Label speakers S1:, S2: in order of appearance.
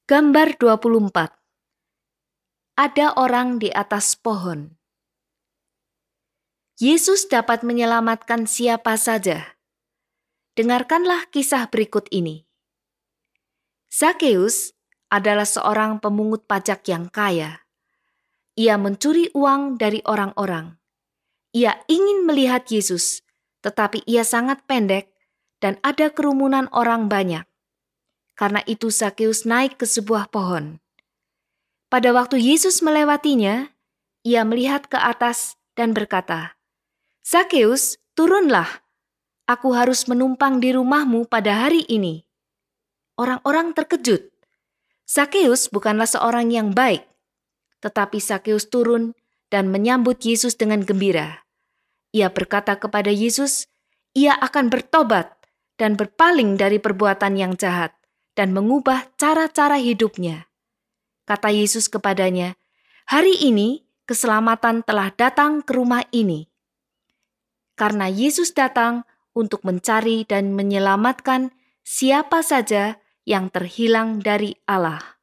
S1: Gambar 24. Ada orang di atas pohon. Yesus dapat menyelamatkan siapa saja. Dengarkanlah kisah berikut ini. Zakeus adalah seorang pemungut pajak yang kaya. Ia mencuri uang dari orang-orang. Ia ingin melihat Yesus, tetapi ia sangat pendek dan ada kerumunan orang banyak. Karena itu Zakeus naik ke sebuah pohon. Pada waktu Yesus melewatinya, ia melihat ke atas dan berkata, "Zakeus, turunlah. Aku harus menumpang di rumahmu pada hari ini." Orang-orang terkejut. Zakeus bukanlah seorang yang baik, tetapi Zakeus turun dan menyambut Yesus dengan gembira. Ia berkata kepada Yesus, ia akan bertobat dan berpaling dari perbuatan yang jahat dan mengubah cara-cara hidupnya. Kata Yesus kepadanya, "Hari ini keselamatan telah datang ke rumah ini." Karena Yesus datang untuk mencari dan menyelamatkan siapa saja yang terhilang dari Allah.